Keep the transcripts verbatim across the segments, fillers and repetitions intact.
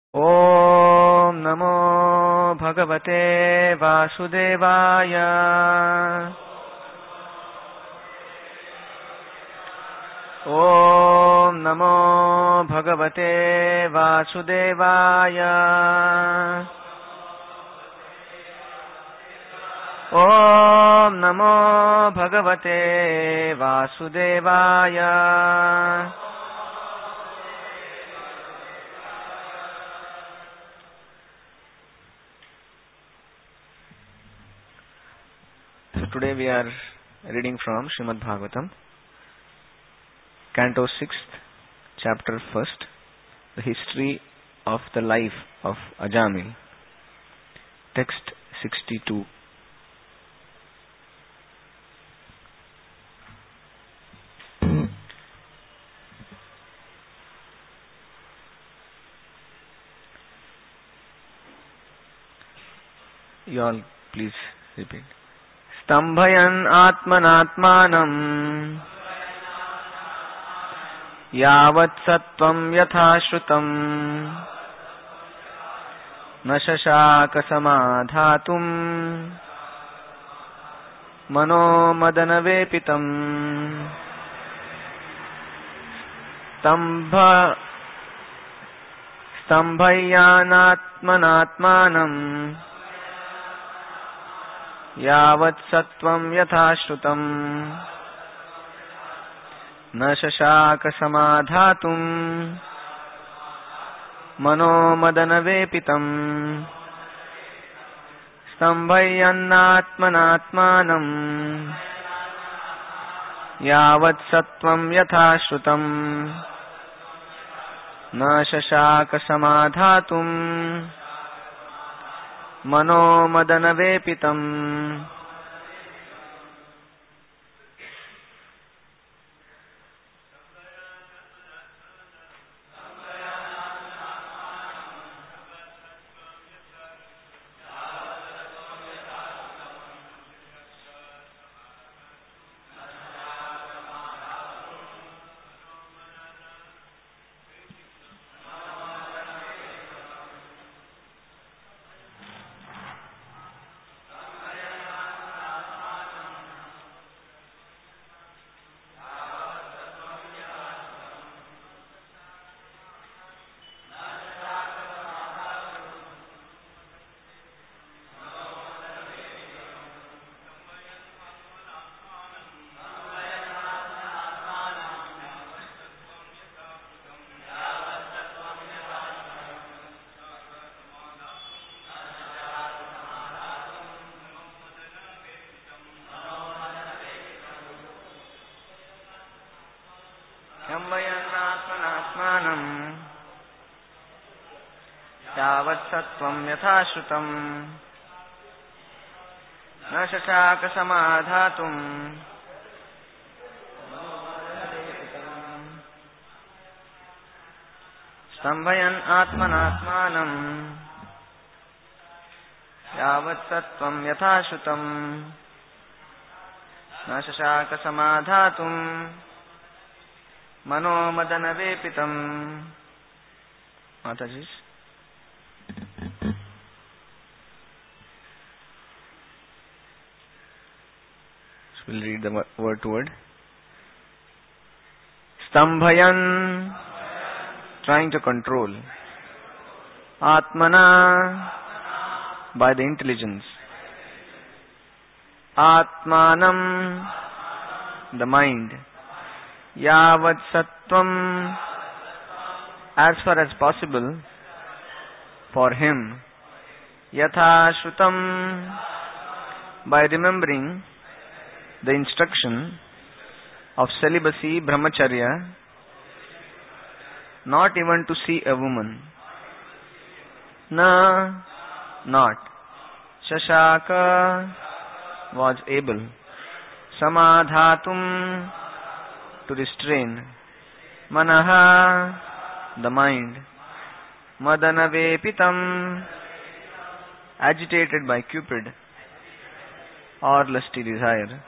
ॐ नमो भगवते वासुदेवाय। ॐ नमो भगवते वासुदेवाय। ॐ नमो भगवते वासुदेवाय। Today we are reading from Srimad Bhagavatam, Canto sixth, Chapter first, the history of the life of Ajamil. Text sixty-two. You all please repeat. स्तम्भयन् आत्मनात्मानम् यावत् सत्त्वं यथा श्रुतम् न शशाक समाधातुम् मनो मदनवेपितम् स्तम्भ स्तम्भयानात्मनात्मानम् यावत् सत्त्वं यथा श्रुतम् न शशाक समाधातुम् मनो मदनवेपितम् स्तम्भयन्नात्मनात्मानम् यावत् सत्त्वं यथा श्रुतम् न शशाक समाधातुम् मनो मदनवेपितम्। स्तम्भयन्नात्मनात्मानम् यावत् सत्त्वं यथा श्रुतम् न शशाक समाधातुम् स्तम्भयन् आत्मनात्मानम् यावत् सत्त्वं यथा श्रुतम् न शशाक समाधातुम् मनो मदनवेपितम्। Mataji, we'll read the word to word. Stambhayan, trying to control. Atmana, by the intelligence. Atmanam, the mind. Yavat sattvam, as far as possible for him. Yatha shrutam, by remembering the instruction of celibacy, brahmacharya, not even to see a woman. Na, not. Shashaka, was able. Samadhatum, to restrain. Manaha, the mind. Madanavepitam, agitated by Cupid or lusty desire.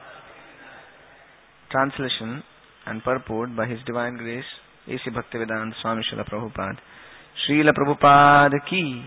Translation and purport by His Divine Grace A C Bhaktivedanta Swami Srila Prabhupada, Srila Prabhupada ki.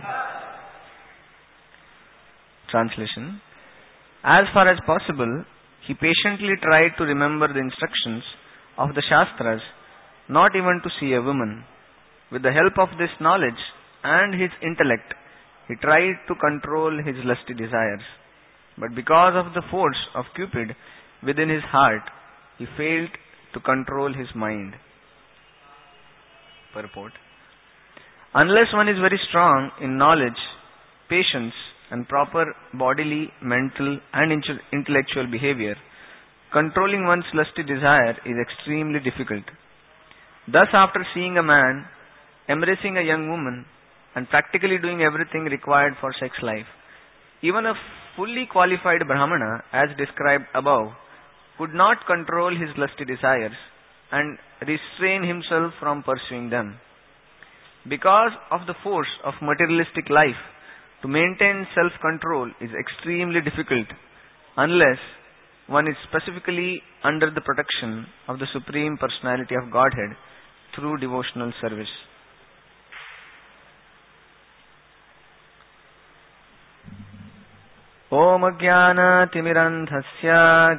Translation. As far as possible, he patiently tried to remember the instructions of the Shastras, not even to see a woman. With the help of this knowledge and his intellect, he tried to control his lusty desires. But because of the force of Cupid within his heart, he failed to control his mind. Purport. Unless one is very strong in knowledge, patience, and proper bodily, mental, and intellectual behavior, controlling one's lusty desire is extremely difficult. Thus, after seeing a man embracing a young woman and practically doing everything required for sex life, even a fully qualified Brahmana, as described above, could not control his lusty desires and restrain himself from pursuing them. Because of the force of materialistic life, to maintain self-control is extremely difficult unless one is specifically under the protection of the Supreme Personality of Godhead through devotional service. Om Jnana Timirandhasya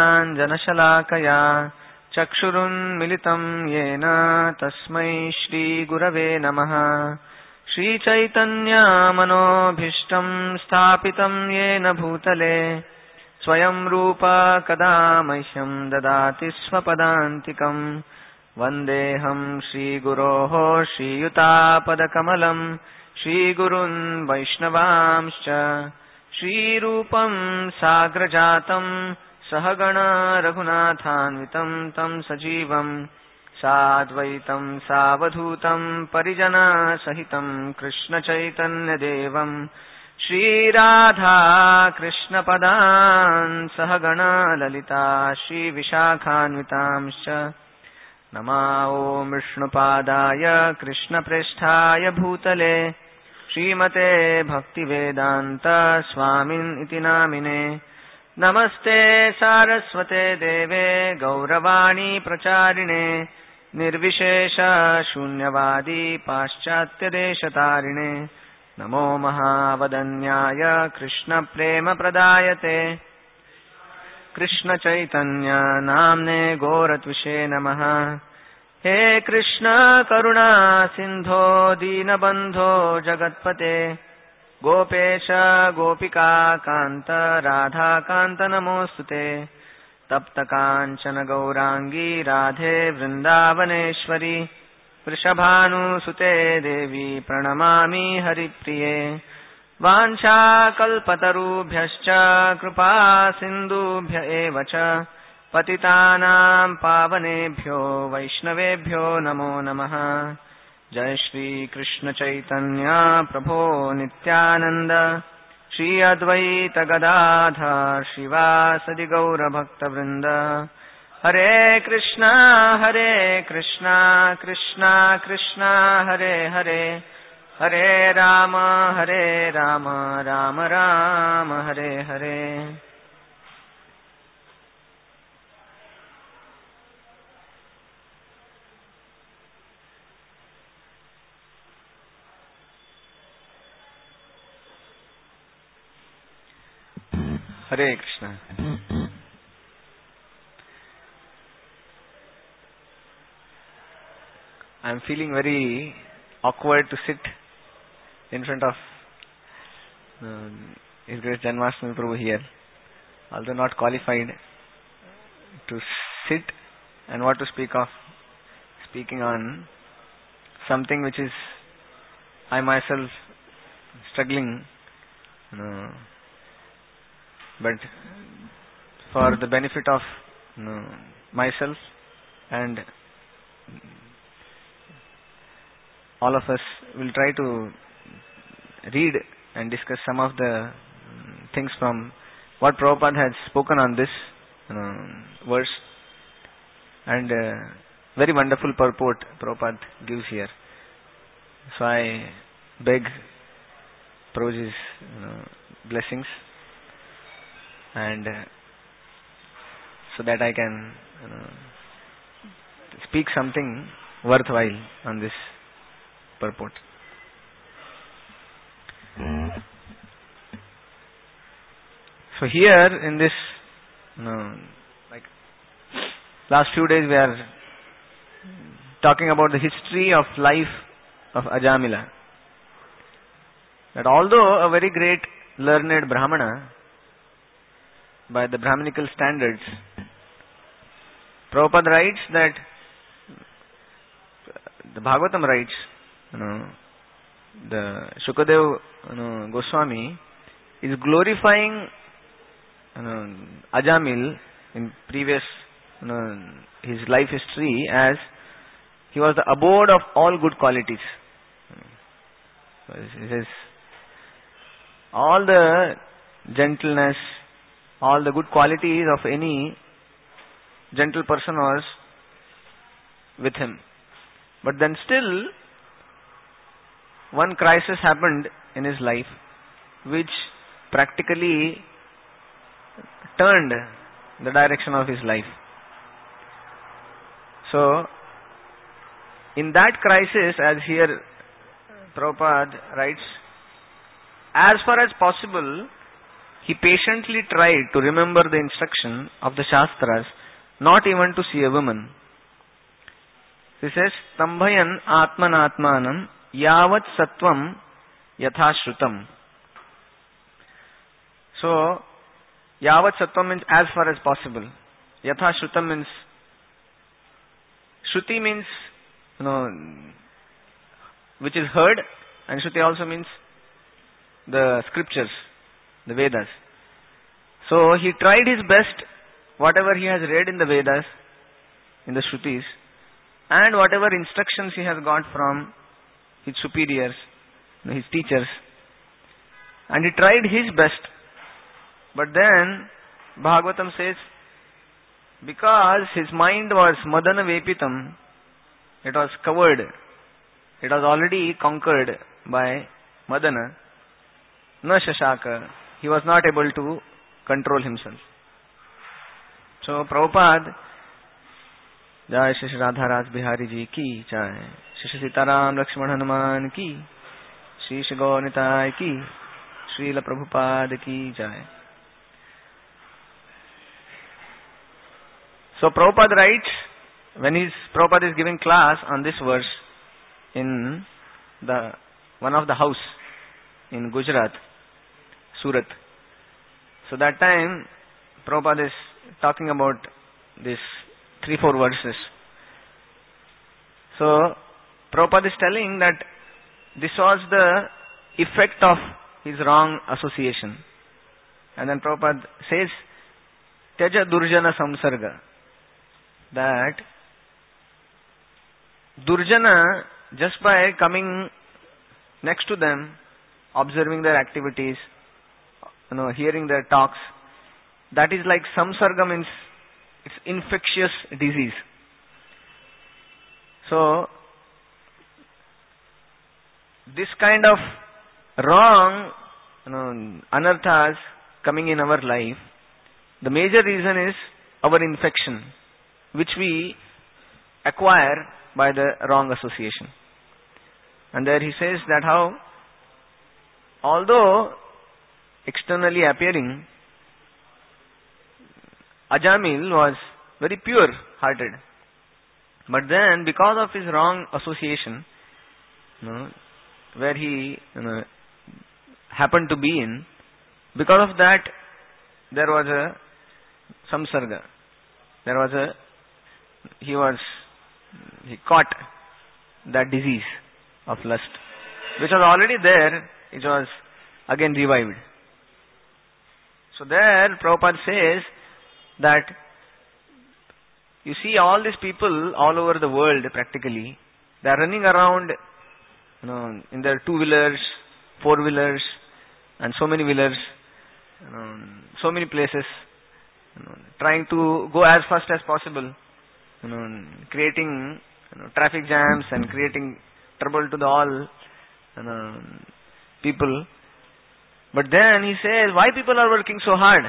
Jnananjanashalakaya Chakshurun Militam Yena Tasmai Shri Gurave Namaha Shri Chaitanya Manobhishtam Sthapitam Yena Bhutale Swayam Rupa Kada Mahyam Dadati Swapadantikam Vandeham Shri Guroho Shri Yuta Padakamalam Shri Gurun Vaishnavamscha Shri Rupam Sagrajatam Sahagana Raghunathanvitam Tam Sajivam Sadvaitam Savadhutam Parijana Sahitam Krishna Chaitanya Devam Shri Radha Krishna Padan Sahagana Lalita Shri Vishakhanvitamscha Nama Om Vishnupadaya Krishna Presthaya Bhutale Srimate Bhaktivedanta Swamin iti namine Namaste Saraswate Deve Gauravani Pracharine Nirvishesha Shunyavadi Paschatya Deshatarine Namo Mahavadanyaya Krishna Prema Pradayate Krishna Chaitanya Namne Goratvishe Namaha He Krishna Karuna Sindho Dinabandho Jagatpate Gopesha Gopika Kanta Radha Kanta Namostute Tapta Kanchana Gaurangi Radhe Vrindavaneshwari Vrishabhanu Sute Devi Pranamami Haripriye Vancha Kalpatarubhyascha Kripa Sindubhya Evacha Patitanam Pavanebhyo Vaishnavebhyo Namo Namaha Jai Shri Krishna Chaitanya Prabho Nityananda Shri Advaita Gadadhar Shivasadi Gaura Bhakta Vrinda Hare Krishna Hare Krishna Krishna Krishna Hare Hare Hare Rama Hare Rama Rama Rama Hare Hare. Hare Krishna. I am feeling very awkward to sit in front of um, His Grace Janmashtami Prabhu here, although not qualified to sit and what to speak of, speaking on something which is I myself struggling, you know, but for the benefit of you know, myself and all of us will try to read and discuss some of the things from what Prabhupada has spoken on this you know, verse, and uh, very wonderful purport Prabhupada gives here. So I beg Prabhuji's you know, blessings, and uh, so that I can you know, speak something worthwhile on this purport. So here in this, you know, like last few days we are talking about the history of life of Ajamila. That although a very great learned Brahmana, by the Brahminical standards, Prabhupada writes that, the Bhagavatam writes, you know, the Shukadev, you know, Goswami is glorifying, you know, Ajamil in previous, you know, his life history as he was the abode of all good qualities. He says all the gentleness, all the good qualities of any gentle person was with him. But then still, one crisis happened in his life which practically turned the direction of his life. So, in that crisis, as here Prabhupada writes, as far as possible, he patiently tried to remember the instruction of the Shastras, not even to see a woman. He says, Stambhayan Atmanatmanam Yavat Sattvam Yathashrutam. So, Yavat Sattvam means as far as possible. Yathashrutam means, Shruti means, you know, which is heard, and Shruti also means the scriptures, the Vedas. So he tried his best, whatever he has read in the Vedas, in the Shrutis, and whatever instructions he has got from his superiors, his teachers, and he tried his best. But then Bhagavatam says, because his mind was Madana Vepitam, it was covered, it was already conquered by Madana, Na Shashaka, he was not able to control himself. So Prabhupada, Jai Shri Radha Ras Bihari Ji ki Jai, Shri Sitaram Lakshman Hanuman ki, Shri Shri Gaur Nitai ki, Srila Prabhupada ki Jai. So Prabhupada writes, when his Prabhupada is giving class on this verse in the one of the house in Gujarat, Surat. So that time Prabhupada is talking about these three, four verses. So Prabhupada is telling that this was the effect of his wrong association. And then Prabhupada says, Tyaja Durjana Samsarga. That Durjana, just by coming next to them, observing their activities, you know, hearing their talks, that is like samsarga, means it's infectious disease. So, this kind of wrong, you know, anarthas coming in our life, the major reason is our infection, which we acquire by the wrong association. And there he says that how, although externally appearing, Ajamil was very pure hearted. But then, because of his wrong association, you know, where he you know, happened to be in, because of that, there was a samsarga. There was a, he was, he caught that disease of lust, which was already there, it was again revived. So there, Prabhupada says that you see all these people all over the world practically, they are running around, you know, in their two-wheelers, four-wheelers, and so many wheelers, you know, so many places, you know, trying to go as fast as possible, you know, creating you know, traffic jams and creating trouble to the all you know, people. But then he says, why people are working so hard?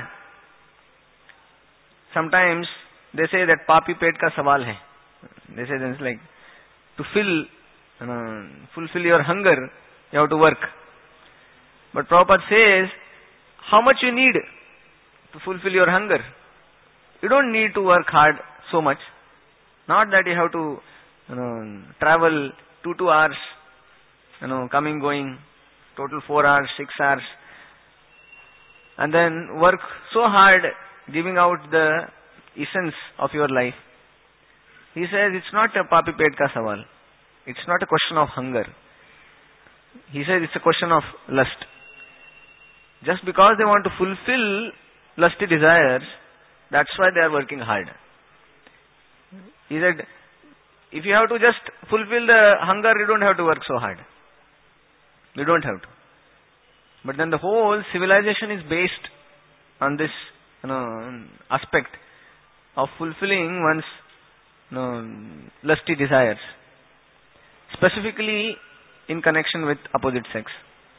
Sometimes they say that papi pet ka sawal hai. They say that it's like to fill, you know, fulfill your hunger, you have to work. But Prabhupada says, how much you need to fulfill your hunger. You don't need to work hard so much. Not that you have to, you know, travel two, two hours, you know, coming, going, total four hours, six hours, and then work so hard, giving out the essence of your life. He says it's not a papi pet ka sawal. It's not a question of hunger. He says it's a question of lust. Just because they want to fulfill lusty desires, that's why they are working hard. He said, if you have to just fulfill the hunger, you don't have to work so hard. You don't have to. But then the whole civilization is based on this, you know, aspect of fulfilling one's, you know, lusty desires, specifically in connection with opposite sex.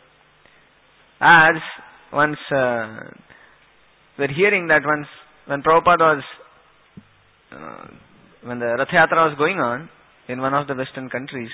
As once uh, we're hearing that once when Prabhupada was, uh, when the Rath Yatra was going on in one of the Western countries,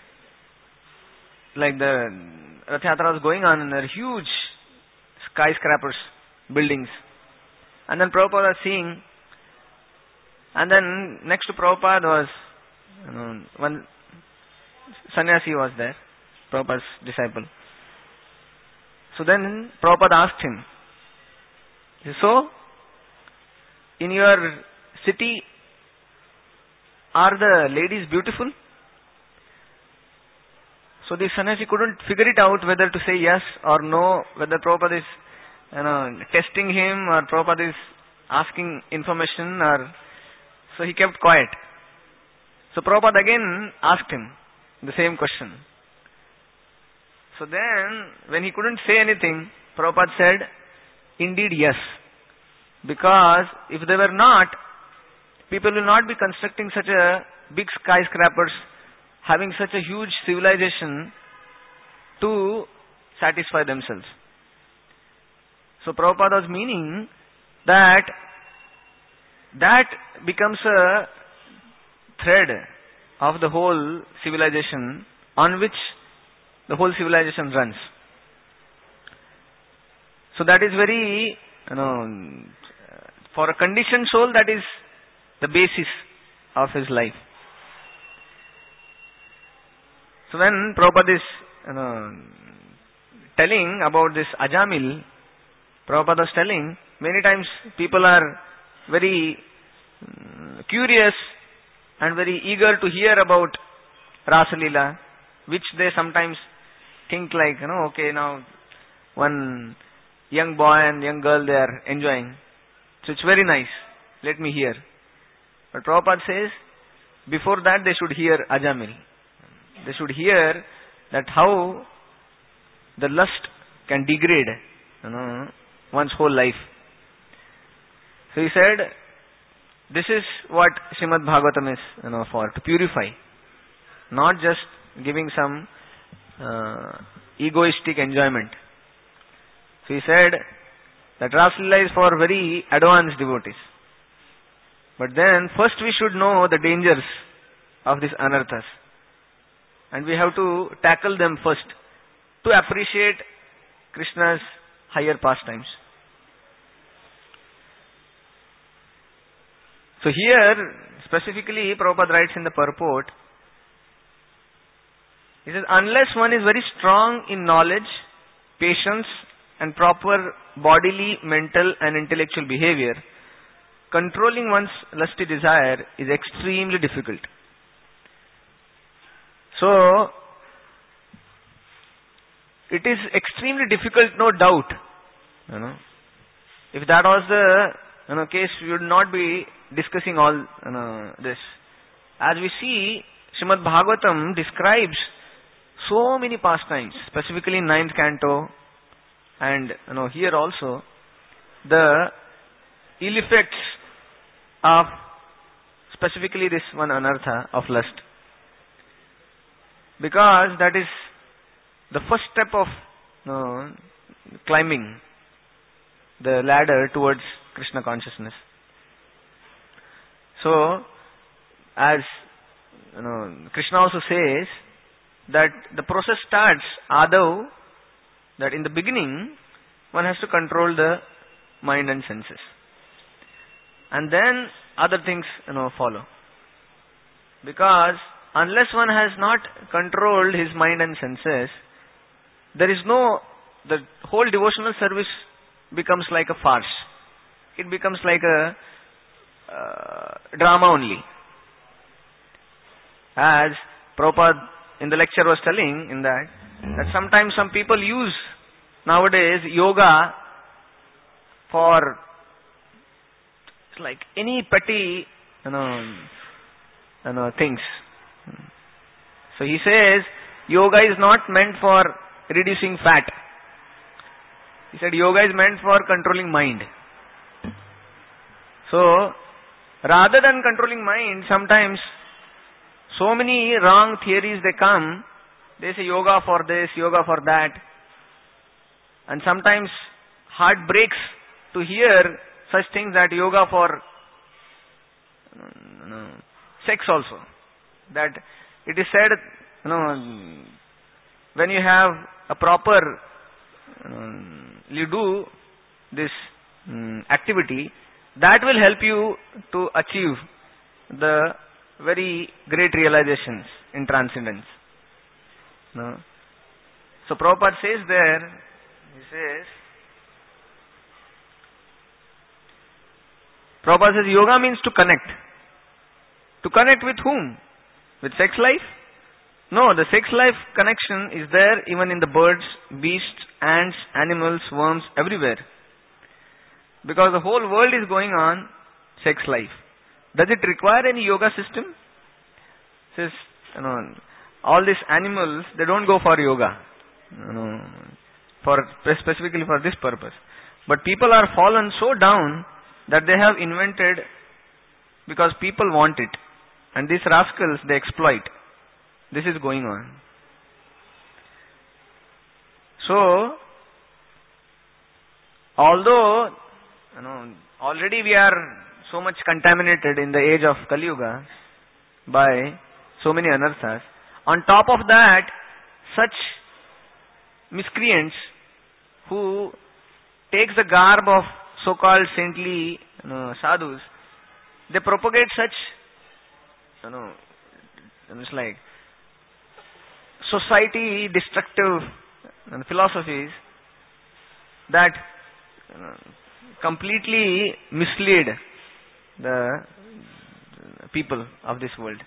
like the Rath Yatra was going on and there were huge skyscrapers, buildings. And then Prabhupada was seeing, and then next to Prabhupada was, you know, one sannyasi was there, Prabhupada's disciple. So then Prabhupada asked him, so, in your city, are the ladies beautiful? So the sannyasi couldn't figure it out whether to say yes or no, whether Prabhupada is, you know, testing him or Prabhupada is asking information, or so he kept quiet. So Prabhupada again asked him the same question. So then, when he couldn't say anything, Prabhupada said, indeed yes. Because if they were not, people will not be constructing such a big skyscrapers, having such a huge civilization to satisfy themselves. So Prabhupada was meaning that that becomes a thread of the whole civilization on which the whole civilization runs. So that is very, you know, for a conditioned soul, that is the basis of his life. So when Prabhupada is, you know, telling about this Ajamil, Prabhupada was telling, many times people are very um, curious and very eager to hear about Rasa Leela, which they sometimes think like, you know, okay, now one young boy and young girl, they are enjoying. So it's very nice. Let me hear. But Prabhupada says, before that they should hear Ajamil. They should hear that how the lust can degrade, you know, one's whole life. So he said, this is what Srimad Bhagavatam is, you know, for, to purify. Not just giving some uh, egoistic enjoyment. So he said that Rasa Leela is for very advanced devotees. But then first we should know the dangers of these anarthas. And we have to tackle them first to appreciate Krishna's higher pastimes. So here, specifically, Prabhupada writes in the purport, he says, unless one is very strong in knowledge, patience, and proper bodily, mental, and intellectual behavior, controlling one's lusty desire is extremely difficult. So, it is extremely difficult, no doubt. You know, if that was the, you know, case, we would not be discussing all, you know, this. As we see, Srimad Bhagavatam describes so many pastimes, specifically in ninth canto, and, you know, here also, the ill effects of specifically this one anartha of lust. Because that is the first step of, you know, climbing the ladder towards Krishna consciousness. So, as, you know, Krishna also says that the process starts, Adav, that in the beginning, one has to control the mind and senses. And then other things, you know, follow. Because unless one has not controlled his mind and senses, there is no, the whole devotional service becomes like a farce. It becomes like a uh, drama only. As Prabhupada in the lecture was telling in that, that sometimes some people use nowadays yoga for like any petty, you know, you know, things. So he says, yoga is not meant for reducing fat. He said, yoga is meant for controlling mind. So, rather than controlling mind, sometimes so many wrong theories they come. They say yoga for this, yoga for that. And sometimes heart breaks to hear such things that yoga for you know, sex also. That it is said, you know, when you have a proper, you, know, you do this um, activity, that will help you to achieve the very great realizations in transcendence. No? So Prabhupada says there, he says, Prabhupada says yoga means to connect. To connect with whom? With sex life? No, the sex life connection is there even in the birds, beasts, ants, animals, worms, everywhere. Because the whole world is going on sex life. Does it require any yoga system? Says, you know, all these animals, they don't go for yoga. You know, for specifically for this purpose. But people are fallen so down that they have invented because people want it. And these rascals, they exploit. This is going on. So, although, you know, already we are so much contaminated in the age of Kali Yuga by so many anarthas, on top of that, such miscreants who takes the garb of so-called saintly you know, sadhus, they propagate such, you know, it's like society destructive you know, philosophies that you know, completely mislead the people of this world.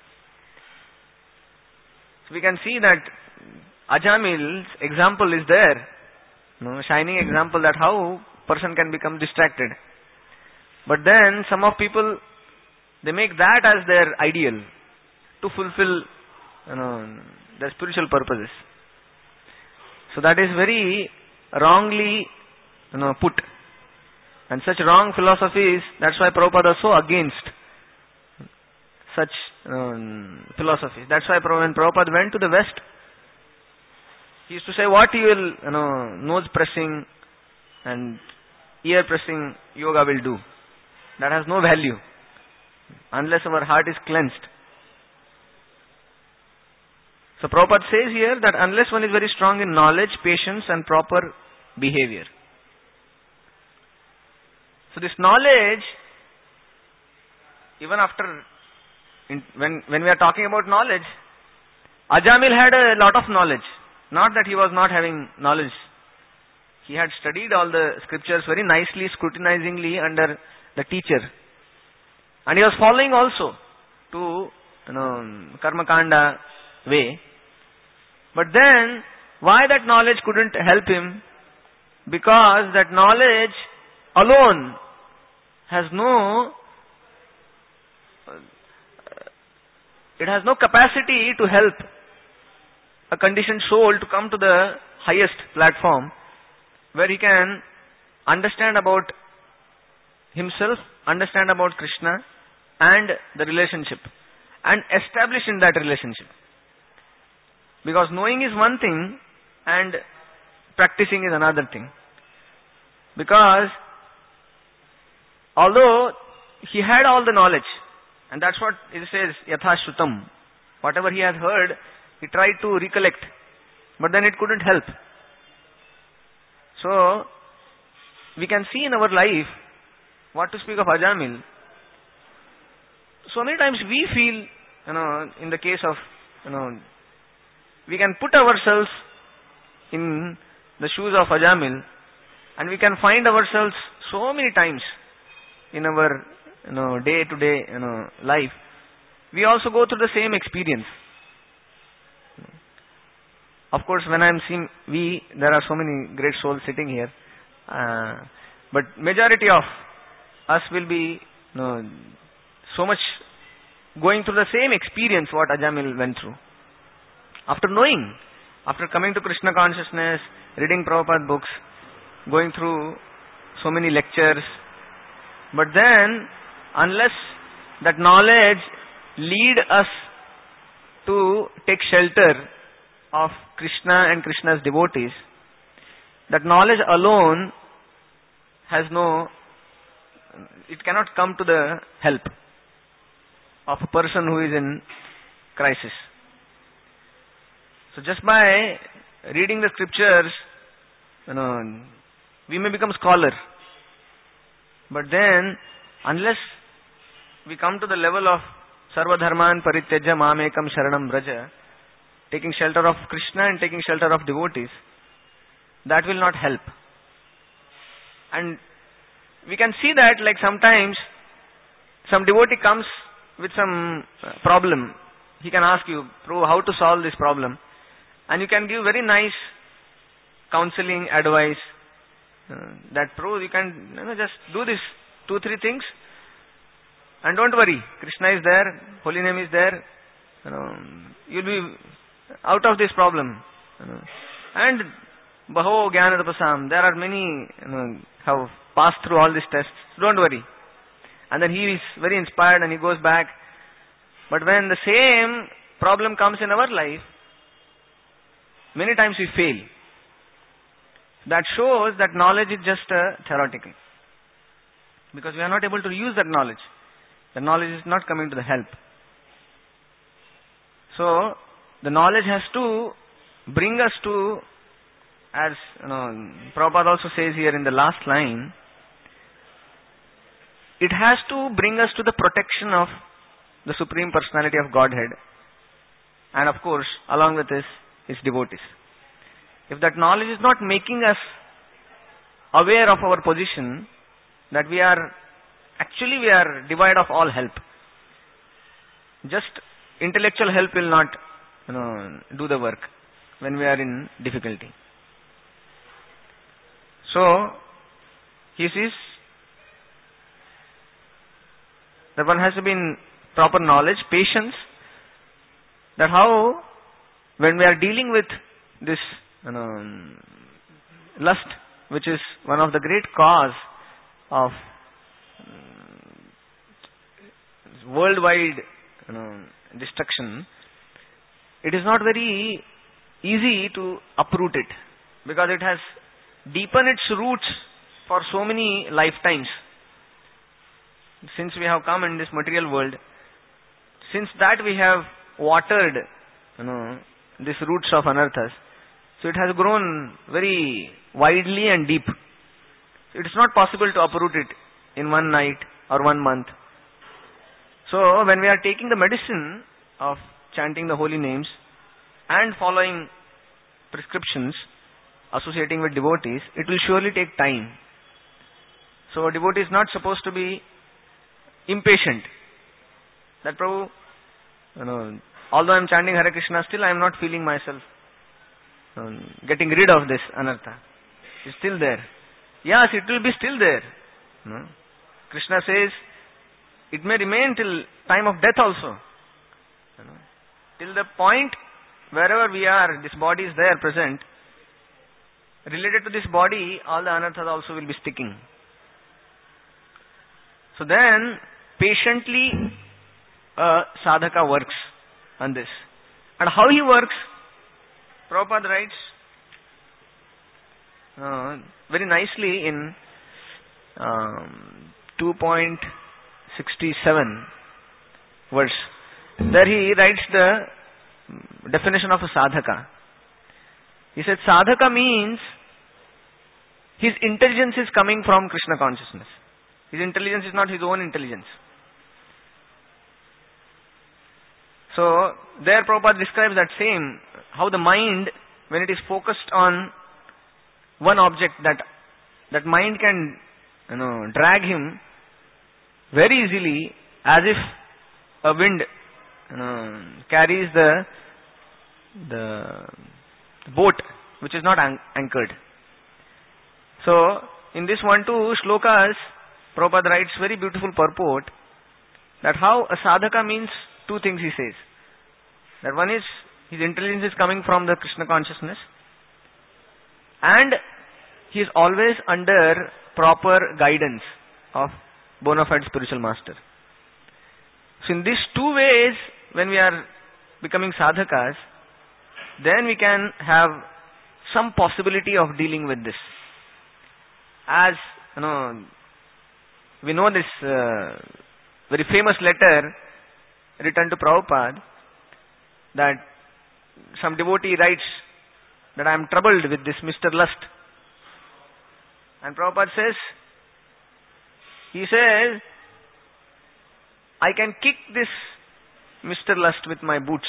So we can see that Ajamil's example is there, you know, shining example that how person can become distracted. But then some of people, they make that as their ideal to fulfill you know, their spiritual purposes. So that is very wrongly you know, put. And such wrong philosophies, that's why Prabhupada was so against such um, philosophies. That's why when Prabhupada went to the West, he used to say, what you will, you know, nose pressing and ear pressing yoga will do. That has no value unless our heart is cleansed. So Prabhupada says here that unless one is very strong in knowledge, patience and proper behavior. So this knowledge, even after, in, when, when we are talking about knowledge, Ajamil had a lot of knowledge. Not that he was not having knowledge. He had studied all the scriptures very nicely, scrutinizingly under the teacher. And he was following also to, you know, Karma Kanda way. But then, why that knowledge couldn't help him? Because that knowledge alone has no, it has no capacity to help a conditioned soul to come to the highest platform where he can understand about himself, understand about Krishna and the relationship and establish in that relationship. Because knowing is one thing and practicing is another thing. Because although he had all the knowledge, and that's what it says, yatha shrutam, whatever he had heard, he tried to recollect, but then it couldn't help. So, we can see in our life, what to speak of Ajamil, so many times we feel, you know, in the case of, you know, we can put ourselves in the shoes of Ajamil, and we can find ourselves so many times in our, you know, day-to-day, you know, life. We also go through the same experience. Of course, when I am seeing we, there are so many great souls sitting here, uh, but majority of us will be, you know, so much going through the same experience what Ajamil went through. After knowing, after coming to Krishna consciousness, reading Prabhupada books, going through so many lectures, but then unless that knowledge lead us to take shelter of Krishna and Krishna's devotees, that knowledge alone has no, it cannot come to the help of a person who is in crisis. So just by reading the scriptures, you know, we may become scholar. But then, unless we come to the level of Sarva Dharman Parityajya Mamekam Sharanam Braja, taking shelter of Krishna and taking shelter of devotees, that will not help. And we can see that, like sometimes some devotee comes with some problem. He can ask you, Prabhu, how to solve this problem? And you can give very nice counseling advice. Uh, that Prabhu, you can, you know, just do this two, three things, and don't worry. Krishna is there, holy name is there. You know, you'll be out of this problem. You know. And Baho Jnanadapasam, there are many, you know, have passed through all these tests. So don't worry. And then he is very inspired and he goes back. But when the same problem comes in our life, many times we fail. That shows that knowledge is just uh, theoretical. Because we are not able to use that knowledge. The knowledge is not coming to the help. So, the knowledge has to bring us to, as you know, Prabhupada also says here in the last line, it has to bring us to the protection of the Supreme Personality of Godhead. And of course, along with this, his devotees. If that knowledge is not making us aware of our position, that we are, actually we are devoid of all help. Just intellectual help will not, you know, do the work when we are in difficulty. So, he says that one has to be in proper knowledge, patience, that how, when we are dealing with this, you know, lust, which is one of the great cause of um, worldwide, you know, destruction, it is not very easy to uproot it, because it has deepened its roots for so many lifetimes. Since we have come in this material world, since that we have watered, you know, these roots of anarthas. So it has grown very widely and deep. It is not possible to uproot it in one night or one month. So when we are taking the medicine of chanting the holy names and following prescriptions, associating with devotees, it will surely take time. So a devotee is not supposed to be impatient. That Prabhu, you know, although I am chanting Hare Krishna, still I am not feeling myself um, getting rid of this anartha. It's still there. Yes, it will be still there. No? Krishna says, it may remain till time of death also. You know? Till the point wherever we are, this body is there present. Related to this body, all the anarthas also will be sticking. So then, patiently, a sadhaka works on this. And how he works, Prabhupada writes uh, very nicely in um, two point six seven verse. There he writes the definition of a sadhaka. He said sadhaka means his intelligence is coming from Krishna consciousness. His intelligence is not his own intelligence. So, there Prabhupada describes that same, how the mind, when it is focused on one object, that that mind can, you know, drag him very easily, as if a wind, you know, carries the the boat which is not an- anchored. So, in this one two shlokas, Prabhupada writes very beautiful purport that how a sadhaka means two things he says. That one is his intelligence is coming from the Krishna consciousness, and he is always under proper guidance of bona fide spiritual master. So in these two ways, when we are becoming sadhakas, then we can have some possibility of dealing with this. As you know, we know this uh, very famous letter written to Prabhupada, that some devotee writes that I am troubled with this Mister Lust. And Prabhupada says, he says, I can kick this Mister Lust with my boots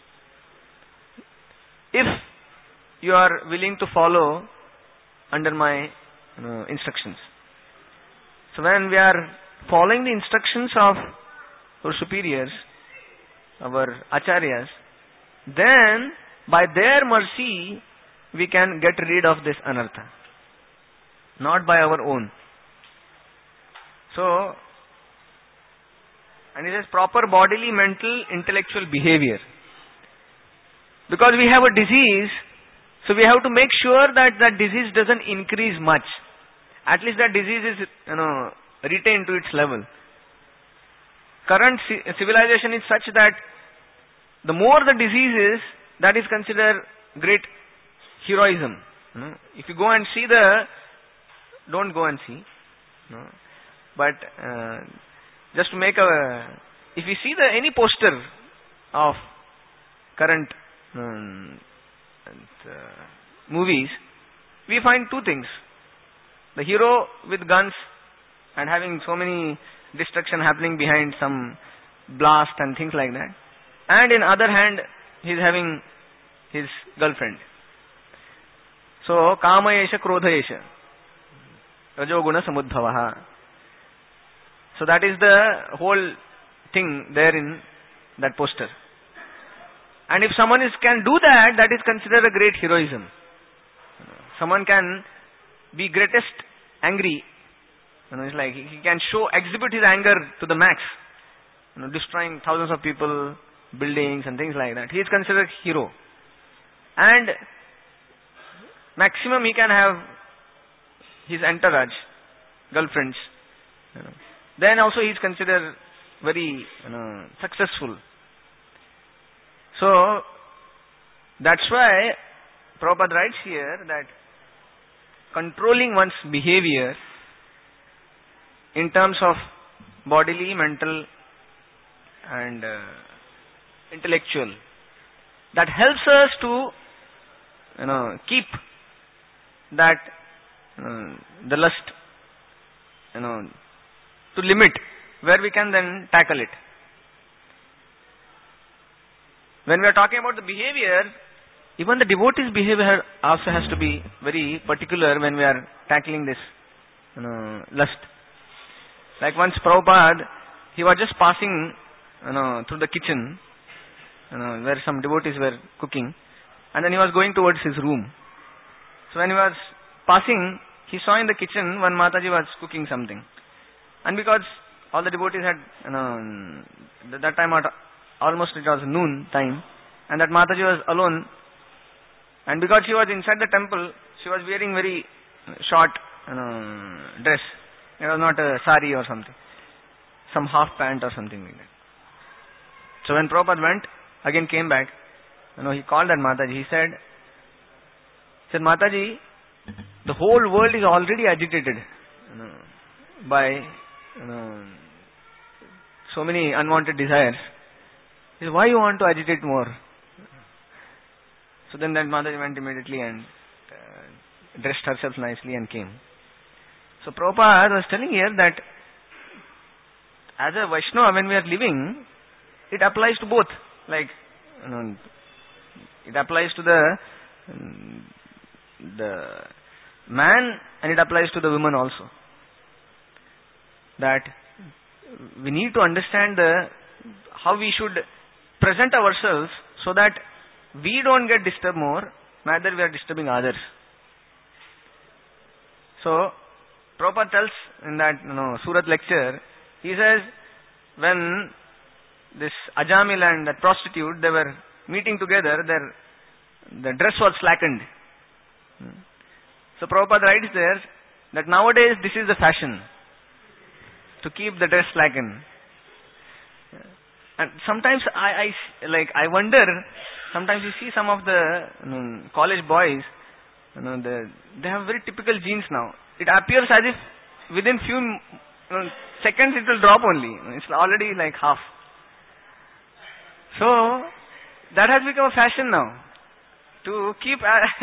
if you are willing to follow under my you know, instructions. So when we are following the instructions of our superiors, our acharyas, then by their mercy we can get rid of this anartha, not by our own. So, and it is proper bodily, mental, intellectual behavior. Because we have a disease, so we have to make sure that that disease doesn't increase much. At least that disease is, you know, retained to its level. Current ci- civilization is such that the more the disease is, that is considered great heroism. You know? If you go and see the, don't go and see, you know? But uh, just to make a, if you see the any poster of current um, uh, movies, we find two things. The hero with guns and having so many destruction happening behind some blast and things like that. And in other hand, he is having his girlfriend. So, kama yesha krodha yesha. Rajoguna samudbhavaha. So that is the whole thing there in that poster. And if someone is can do that, that is considered a great heroism. Someone can be greatest angry. You know, it's like he can show, exhibit his anger to the max. You know, destroying thousands of people, buildings and things like that. He is considered hero. And maximum he can have his entourage, girlfriends. You know. Then also he is considered very you know, successful. So, that's why Prabhupada writes here that controlling one's behavior in terms of bodily, mental and uh, intellectual, that helps us to you know, keep that uh, the lust you know, to limit, where we can then tackle it. When we are talking about the behavior, even the devotee's behavior also has to be very particular when we are tackling this you know, lust. Like once Prabhupada, he was just passing you know, through the kitchen you know, where some devotees were cooking, and then he was going towards his room. So when he was passing, he saw in the kitchen one Mataji was cooking something. And because all the devotees had, you know, that time at almost it was noon time, and that Mataji was alone, and because she was inside the temple, she was wearing very short, you know, dress. It was not a sari or something, some half pant or something like that. So when Prabhupada went, again came back, you know, he called that Mataji. He said, he said, Mataji, the whole world is already agitated, you know, by you know, so many unwanted desires. He said, why you want to agitate more? So then that Mataji went immediately and uh, dressed herself nicely and came. So Prabhupada was telling here that as a Vaishnava, when we are living, it applies to both. Like, you know, it applies to the the man and it applies to the woman also. That we need to understand the how we should present ourselves so that we don't get disturbed more, neither we are disturbing others. So, Prabhupada tells in that you know, Surat lecture, he says, when this Ajamil and that prostitute, they were meeting together, their the dress was slackened. So Prabhupada writes there that nowadays this is the fashion, to keep the dress slackened. And sometimes I, I like I wonder. Sometimes you see some of the you know, college boys, you know, the, they have very typical jeans now. It appears as if within few you know, seconds it will drop only. It's already like half. So that has become a fashion now to keep.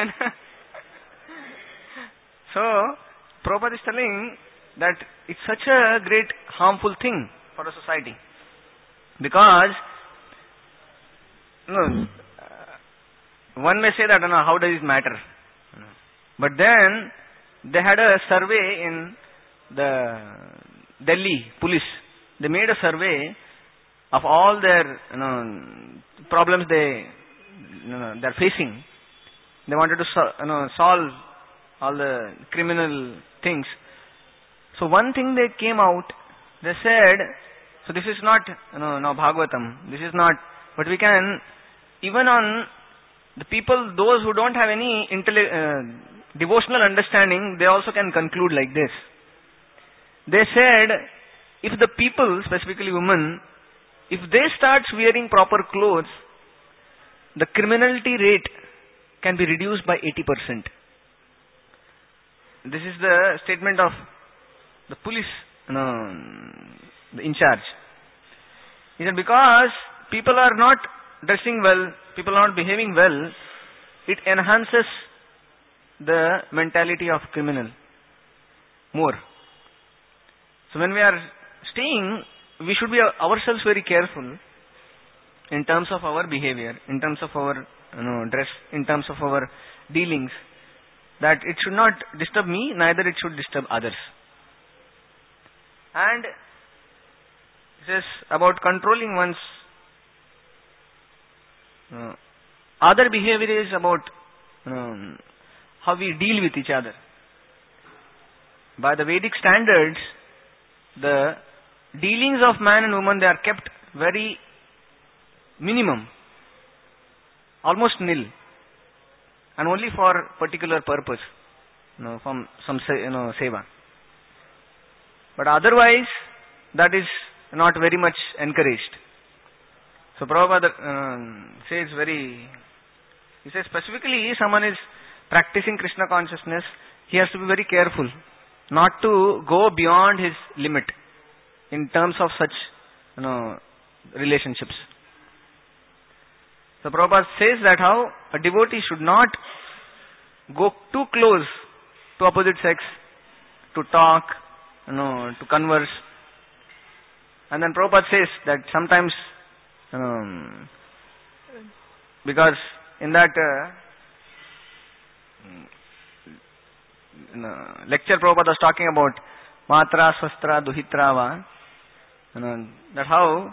So Prabhupada is telling that it's such a great harmful thing for a society. Because, you know, one may say that, you know, how does it matter? But then, they had a survey in the Delhi police. They made a survey of all their, you know, problems they, you know, they're facing. They wanted to, you know, solve all the criminal things. So one thing they came out, they said, so this is not, you know, no Bhagavatam, this is not, but we can, even on the people, those who don't have any intellect, uh, devotional understanding, they also can conclude like this. They said, if the people, specifically women, if they start wearing proper clothes, the criminality rate can be reduced by eighty percent. This is the statement of the police, you know, the in charge. He said, because people are not dressing well, people are not behaving well, it enhances the mentality of criminal more. So when we are staying, we should be ourselves very careful in terms of our behavior, in terms of our you know, dress, in terms of our dealings, that it should not disturb me, neither it should disturb others. And it says about controlling one's uh, other behavior is about um, how we deal with each other. By the Vedic standards, the dealings of man and woman, they are kept very minimum, almost nil, and only for particular purpose, you know, from some you know seva. But otherwise, that is not very much encouraged. So Prabhupada uh, says very, he says specifically, someone is practicing Krishna consciousness, he has to be very careful not to go beyond his limit in terms of such you know relationships. So Prabhupada says that how a devotee should not go too close to opposite sex, to talk, you know, to converse. And then Prabhupada says that sometimes, um, because in that uh, in a lecture Prabhupada was talking about Matra, Swastra, Duhitrava, you know, that how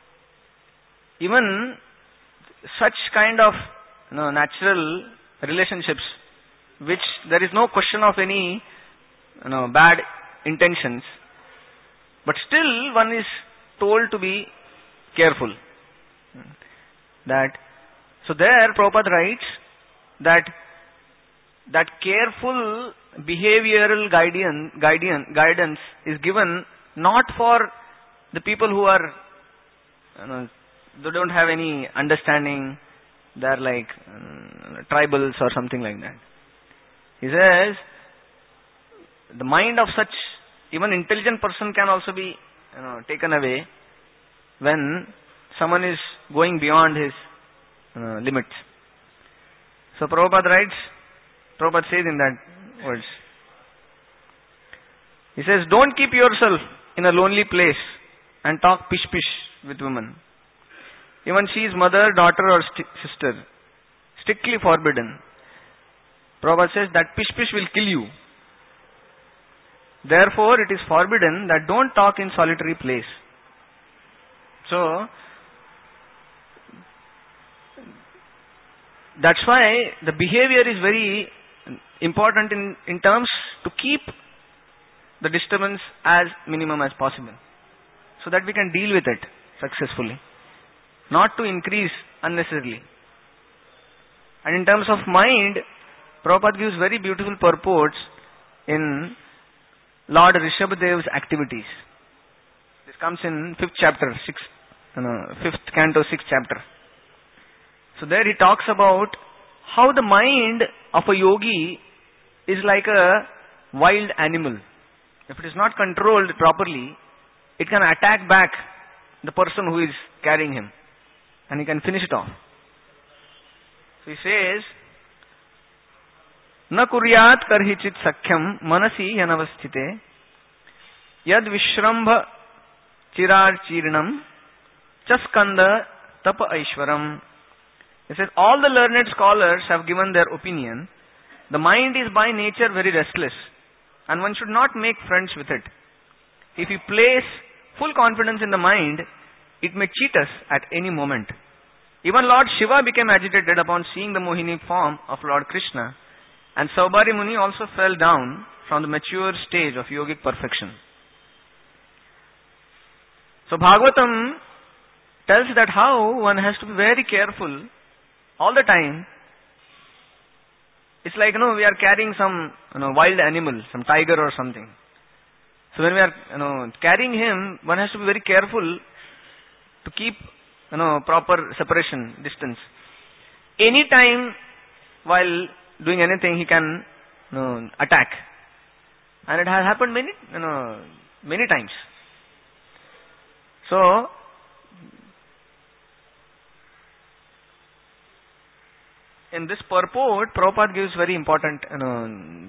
even such kind of you know, natural relationships, which there is no question of any you know, bad intentions, but still one is told to be careful. That so there Prabhupada writes that that careful behavioral guidance, guidance, guidance is given not for the people who are you know, they don't have any understanding, they are like um, tribals or something like that. He says the mind of such even intelligent person can also be you know, taken away when someone is going beyond his uh, limits. So Prabhupada writes, Prabhupada says in that words. He says, don't keep yourself in a lonely place and talk pish-pish with women. Even she is mother, daughter or st- sister. Strictly forbidden. Prabhupada says that pish-pish will kill you. Therefore, it is forbidden that don't talk in solitary place. So, that's why the behavior is very important in, in terms to keep the disturbance as minimum as possible, so that we can deal with it successfully, not to increase unnecessarily. And in terms of mind, Prabhupada gives very beautiful purports in Lord Rishabhadev's activities. This comes in fifth chapter, sixth, no, fifth canto, sixth chapter. So there he talks about how the mind of a yogi is like a wild animal. If it is not controlled properly, it can attack back the person who is carrying him, and he can finish it off. So he says, "Na kuryat karhichit sakhyam manasi yanavasthite yad vishrambha chirar chirnam chaskanda tapa aishwaram." He says, all the learned scholars have given their opinion. The mind is by nature very restless, and one should not make friends with it. If we place full confidence in the mind, it may cheat us at any moment. Even Lord Shiva became agitated upon seeing the Mohini form of Lord Krishna, and Saubhari Muni also fell down from the mature stage of yogic perfection. So Bhagavatam tells that how one has to be very careful all the time. It's like, you know, we are carrying some, you know, wild animal, some tiger or something. So when we are, you know, carrying him, one has to be very careful to keep, you know, proper separation, distance. Any time while doing anything, he can, you know, attack. And it has happened many, you know, many times. So, in this purport, Prabhupada gives very important, you know,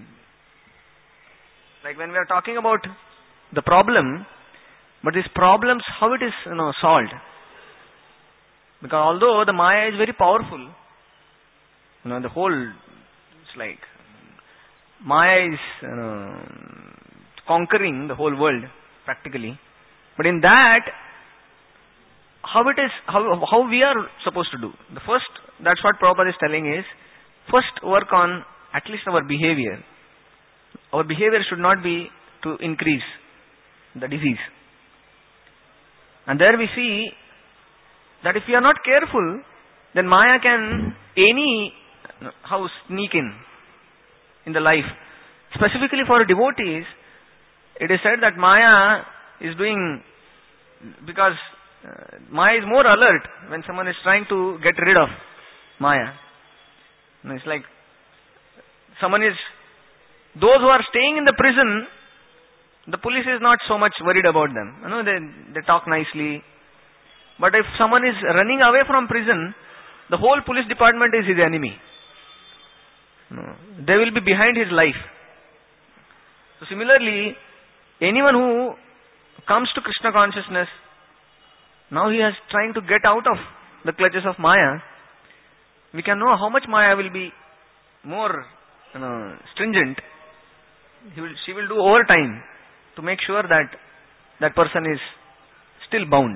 like when we are talking about the problem, but these problems, how it is, you know, solved. Because although the Maya is very powerful, you know, the whole, it's like, Maya is, you know, conquering the whole world, practically. But in that, how it is, how, how we are supposed to do. The first, that's what Prabhupada is telling is, first work on at least our behavior. Our behavior should not be to increase the disease. And there we see that if we are not careful, then Maya can any how sneak in in the life. Specifically for devotees, it is said that Maya is doing, because uh, Maya is more alert when someone is trying to get rid of Maya. And it's like someone is, those who are staying in the prison, the police is not so much worried about them. You know, they they talk nicely. But if someone is running away from prison, the whole police department is his enemy. No, they will be behind his life. So similarly, anyone who comes to Krishna consciousness, now he is trying to get out of the clutches of Maya. We can know how much Maya will be more, you know, stringent. He will, she will do overtime to make sure that that person is still bound.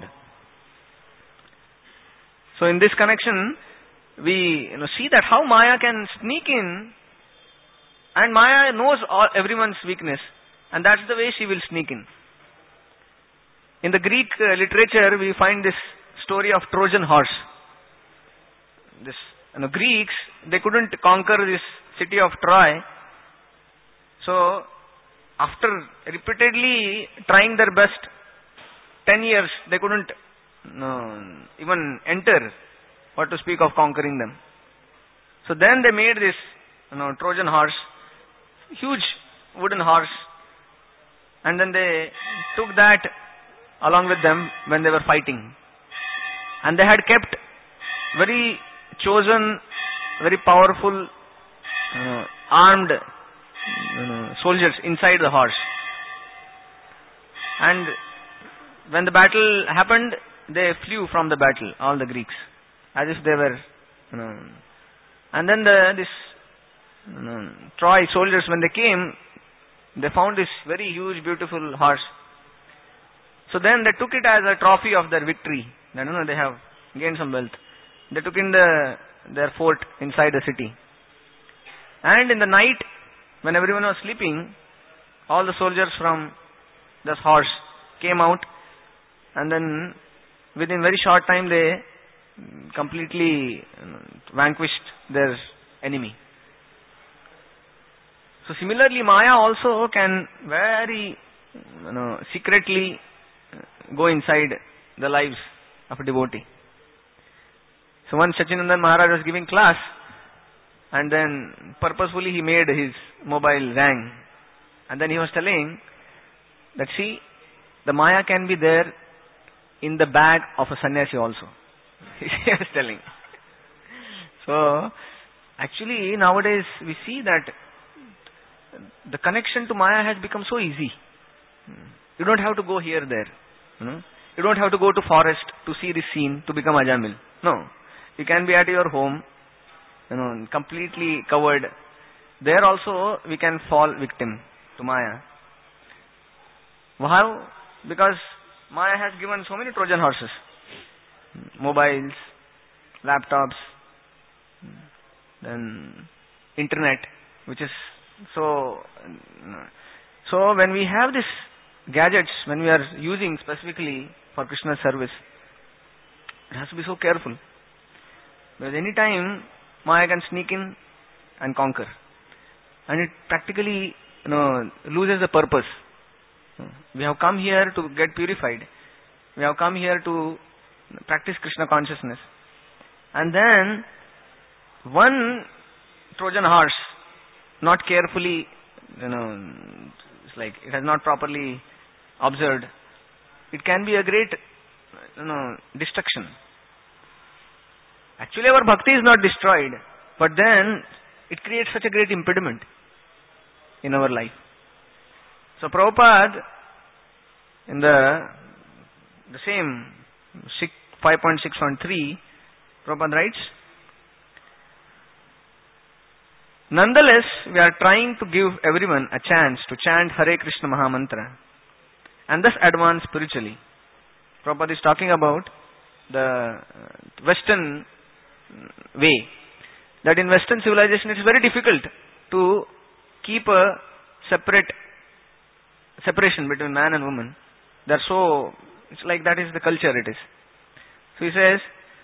So in this connection, we, you know, see that how Maya can sneak in, and Maya knows all, everyone's weakness, and that's the way she will sneak in. In the Greek uh, literature, we find this story of Trojan horse. This, you know, Greeks, they couldn't conquer this city of Troy. So, after repeatedly trying their best, ten years, they couldn't uh, even enter, what to speak of conquering them. So then they made this, you know, Trojan horse, huge wooden horse, and then they took that along with them when they were fighting. And they had kept very chosen, very powerful, uh, armed you know, soldiers inside the horse. And when the battle happened, they flew from the battle, all the Greeks, as if they were, you know. And then the, this you know, Troy soldiers, when they came, they found this very huge, beautiful horse. So then they took it as a trophy of their victory. They don't know, they have gained some wealth. They took in the their fort inside the city. And in the night, when everyone was sleeping, all the soldiers from this horse came out, and then within very short time they completely vanquished their enemy. So similarly, Maya also can very you know, secretly go inside the lives of a devotee. So once Sachinandan Maharaj was giving class, and then purposefully he made his mobile rang, and then he was telling that, see, the Maya can be there in the bag of a sannyasi also. He was telling. So actually nowadays we see that the connection to Maya has become so easy. You don't have to go here, there. You know? You don't have to go to forest to see this scene to become Ajamil. No. You can be at your home, you know, completely covered. There also we can fall victim to Maya. How? Because Maya has given so many Trojan horses. Mobiles, laptops, then internet, which is so... So when we have these gadgets, when we are using specifically for Krishna service, it has to be so careful. Because any time Maya can sneak in and conquer. And it practically you know, loses the purpose. We have come here to get purified. We have come here to practice Krishna consciousness. And then one Trojan horse, not carefully, you know, it's like it has not properly observed, it can be a great, you know, destruction. Actually our bhakti is not destroyed, but then it creates such a great impediment in our life. So Prabhupada, in the the same five point six point three, Prabhupada writes, nonetheless, we are trying to give everyone a chance to chant Hare Krishna Mahamantra and thus advance spiritually. Prabhupada is talking about the Western way. That in Western civilization it is very difficult to keep a separate separation between man and woman. They're so, it's like that is the culture it is. So he says,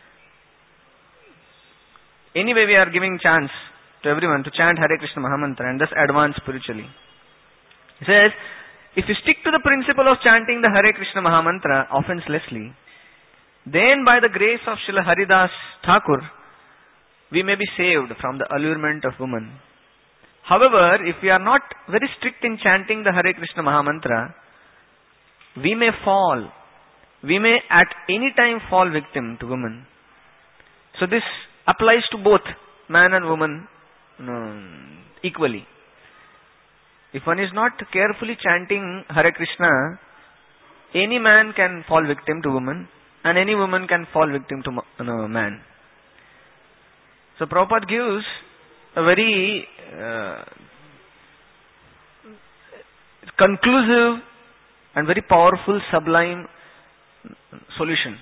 anyway we are giving chance to everyone to chant Hare Krishna Mahamantra and thus advance spiritually. He says, if you stick to the principle of chanting the Hare Krishna Mahamantra offenselessly, then by the grace of Srila Haridas Thakur, we may be saved from the allurement of woman. However, if we are not very strict in chanting the Hare Krishna Mahamantra, we may fall, we may at any time fall victim to woman. So this applies to both man and woman no, equally. If one is not carefully chanting Hare Krishna, any man can fall victim to woman, and any woman can fall victim to no, man. So Prabhupada gives a very uh, conclusive and very powerful, sublime solution.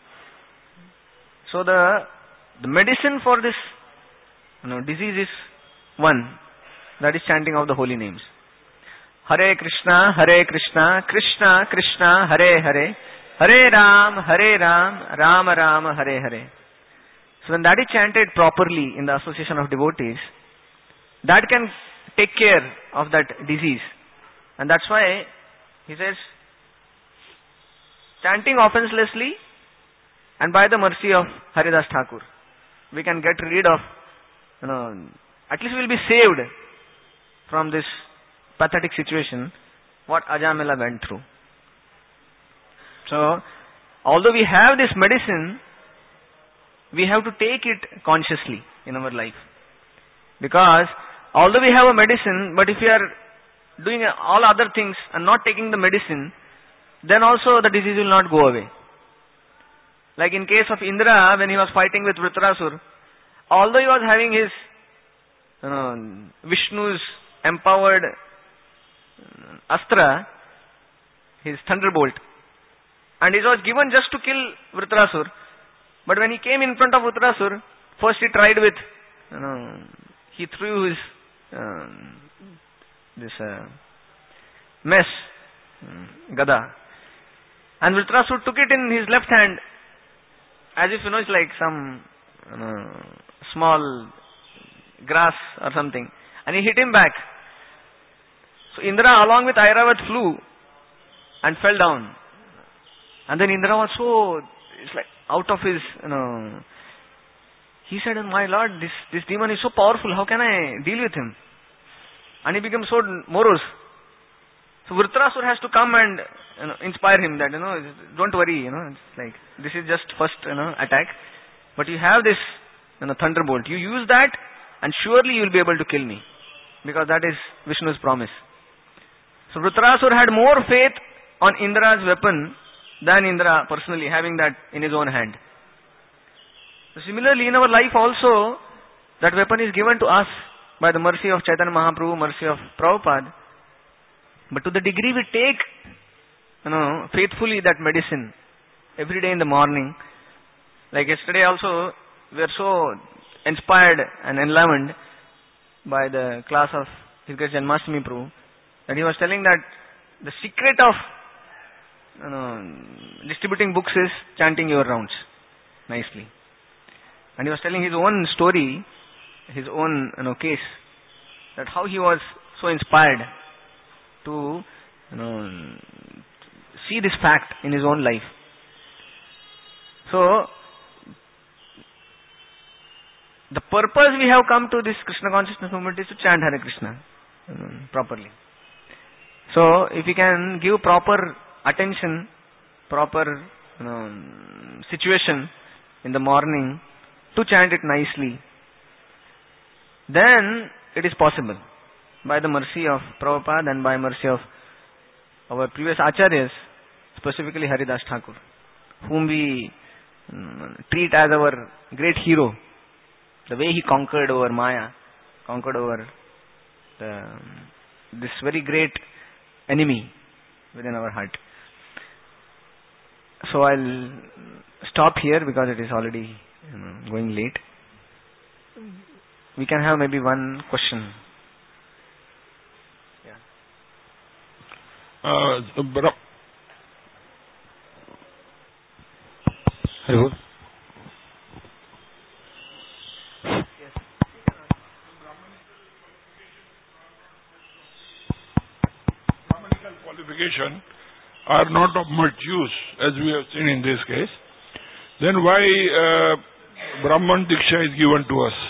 So the the medicine for this you know, disease is one, that is chanting of the holy names. Hare Krishna, Hare Krishna, Krishna Krishna, Hare Hare, Hare Ram, Hare Ram, Rama Rama, Hare Hare. So when that is chanted properly in the association of devotees, that can take care of that disease. And that's why he says, chanting offenselessly and by the mercy of Haridas Thakur, we can get rid of, you know, at least we will be saved from this pathetic situation what Ajamila went through. So, although we have this medicine, we have to take it consciously in our life. Because although we have a medicine, but if we are doing all other things and not taking the medicine, then also the disease will not go away. Like in case of Indra, when he was fighting with Vritrasur, although he was having his you know, Vishnu's empowered Astra, his thunderbolt, and it was given just to kill Vritrasur, but when he came in front of Vritrasur, first he tried with, you know, he threw his uh, this uh, mess, um, Gada, and Vritrasur took it in his left hand, as if, you know, it's like some you know, small grass or something, and he hit him back. So Indra along with Airavat flew and fell down. And then Indra was so, it's like out of his, you know, he said, my lord, this, this demon is so powerful, how can I deal with him? And he became so morose. So Vritrasur has to come and you know, inspire him that, you know, don't worry, you know, it's like, this is just first, you know, attack. But you have this, you know, thunderbolt. You use that and surely you will be able to kill me. Because that is Vishnu's promise. So Vritrasur had more faith on Indra's weapon than Indra personally having that in his own hand. So similarly, in our life also, that weapon is given to us by the mercy of Chaitanya Mahaprabhu, mercy of Prabhupada. But to the degree we take, you know, faithfully that medicine every day in the morning, like yesterday also, we are so inspired and enlivened by the class of His Grace Janmashtami Prabhu, that he was telling that the secret of you know, distributing books is chanting your rounds nicely. And he was telling his own story, his own you know, case, that how he was so inspired to you know, see this fact in his own life. So, the purpose we have come to this Krishna consciousness movement is to chant Hare Krishna um, properly. So, if we can give proper attention, proper you know, situation in the morning to chant it nicely, then it is possible by the mercy of Prabhupada and by mercy of our previous acharyas, specifically Haridas Thakur, whom we um, treat as our great hero. The way he conquered over Maya, conquered over the, this very great enemy within our heart. So I'll stop here because it is already you know, going late. We can have maybe one question. Yeah. Uh, Bra- Hello. Qualification are not of much use, as we have seen in this case, then why uh, Brahman Diksha is given to us?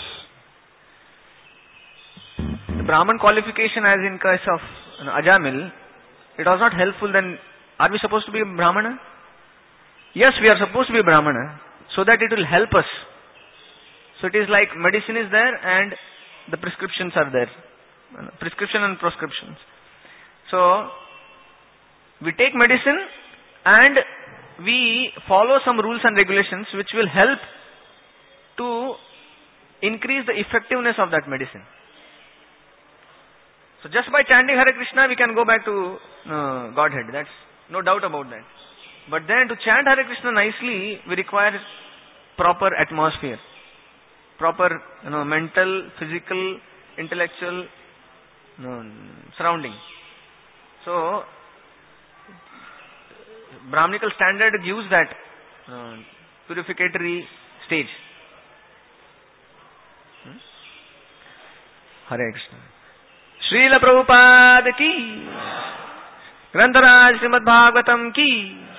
The Brahman qualification, as in case of you know, Ajamil, it was not helpful. Then are we supposed to be a Brahmana? Yes, we are supposed to be a Brahmana, so that it will help us. So it is like medicine is there and the prescriptions are there. Prescription and proscriptions. So, we take medicine and we follow some rules and regulations which will help to increase the effectiveness of that medicine. So just by chanting Hare Krishna we can go back to uh, Godhead. That's no doubt about that. But then to chant Hare Krishna nicely we require proper atmosphere, proper you know, mental, physical, intellectual you know, surrounding. So Brahmanical standard gives that uh, purificatory stage. Hmm? Hare Krishna. Srila Prabhupada ki, Grantaraj Srimad Bhagavatam ki.